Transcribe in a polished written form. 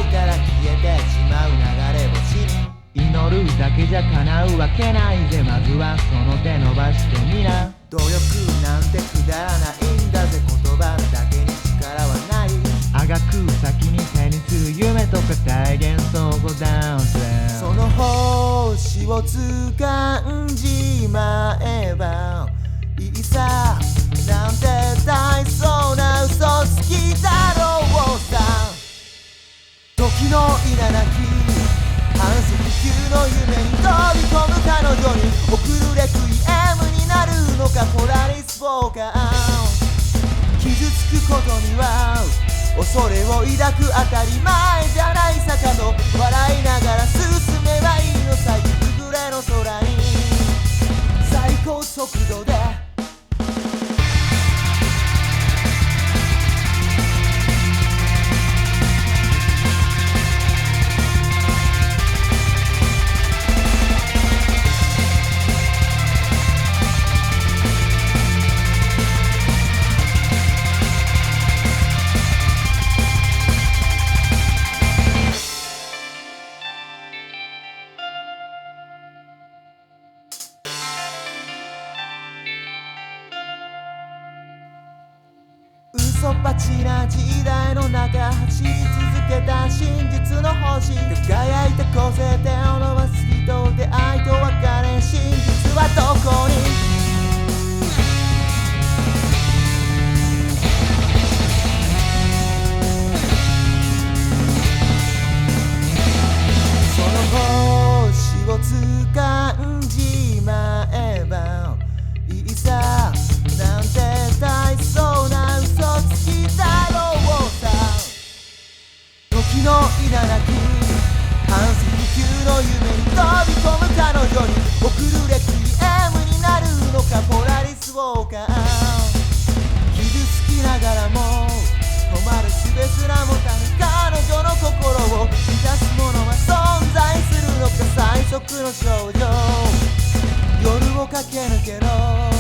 から消えてしまう流れ星に祈るだけじゃ叶うわけないぜ。まずはその手伸ばしてみな。 努力なんてくだらないんだぜ。言葉だけに力はない。 あがく先に手にする夢とか体現そこだぜ。 その星を掴んじまえばいいさなんて大層な嘘つきだろうさ。時の稲なき半速球の夢に飛び込む彼女に送るレクイエムになるのかポラリスウォーカー。傷つくことには恐れを抱く当たり前じゃない坂の笑いながら進めばいいのさ。夕暮れの空に最高速度で嘘っぱちな時代の中走り続けた真実の星。輝いた個性手を伸ばす人、出会いと別れ、真実はどこに。その星を掴んじまえばいいさなんて大層な嘘つきだろうさ。時の稲なき半速球の夢に飛び込む彼女に送るレクイエムになるのかポラリスウォーカー。傷つきながらも止まる術すら持たぬ彼女の心を満たすものは存在するのか。最速の少女夜を駆け抜けろ